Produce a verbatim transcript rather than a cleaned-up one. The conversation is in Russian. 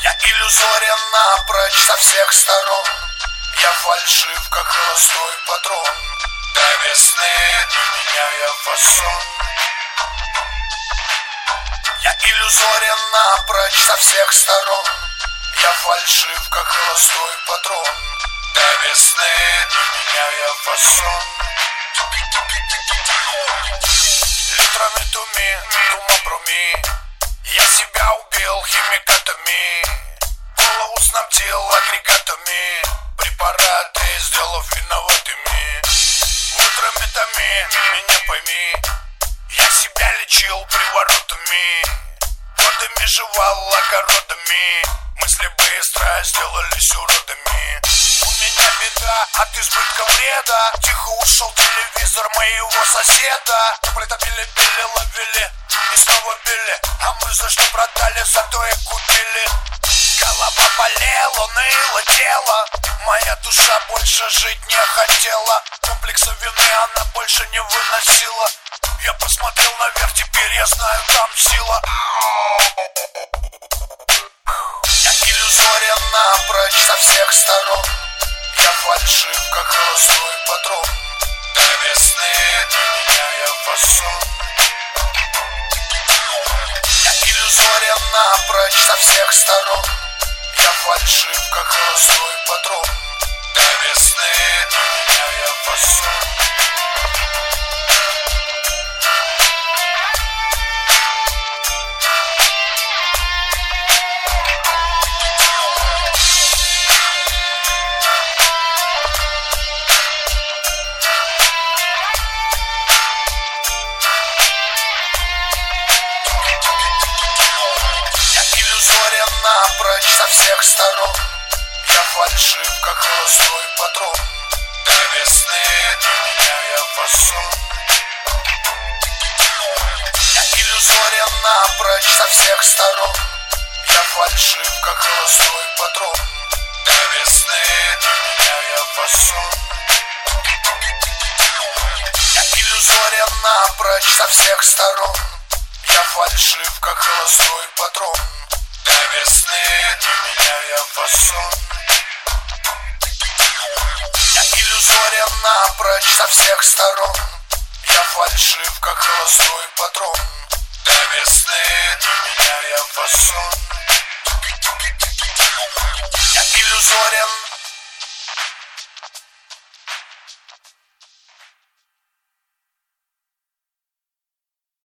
Я иллюзорен напрочь со всех сторон. Я фальшив, как холостой патрон. До весны не меняя фасон. Я иллюзорен напрочь со всех сторон. Я фальшив, как холостой патрон. До весны не меняя фасон. Литрами туми, дума проми. Я себя убил химикатами. Голову снабдил агрегатами. Препараты сделав виноватыми. Утрами томи, меня пойми. Я себя лечил приворотами. Водами жевал огородами. Мысли быстро сделались уродами. У меня беда от избытка вреда. Тихо ушел телевизор моего соседа. Таблета пили, пили, ловили и снова били. А мы за что продали, зато и купили. Голова болела, ныло тело. Моя душа больше жить не хотела. Комплекса вины она больше не выносила. Я посмотрел наверх, теперь я знаю, там сила. Я иллюзорен напрочь со всех сторон. Я фальшив, как холостой патрон. До весны не меняя фасон. Я иллюзорен напрочь со всех сторон. Я фальшив, как холостой патрон. До весны не меняя фасон. Напрочь со всех сторон. Я фальшив, как холостой патрон. До весны не меняя фасон. Я иллюзорен напрочь со всех сторон. Я фальшив, как холостой патрон. До весны не меняя фасон. Я иллюзорен напрочь со всех сторон. Я фальшив, как холостой патрон. До весны не меняя фасон. Я иллюзорен напрочь со всех сторон. Я фальшив, как холостой патрон. До весны не меняя фасон. Я иллюзорен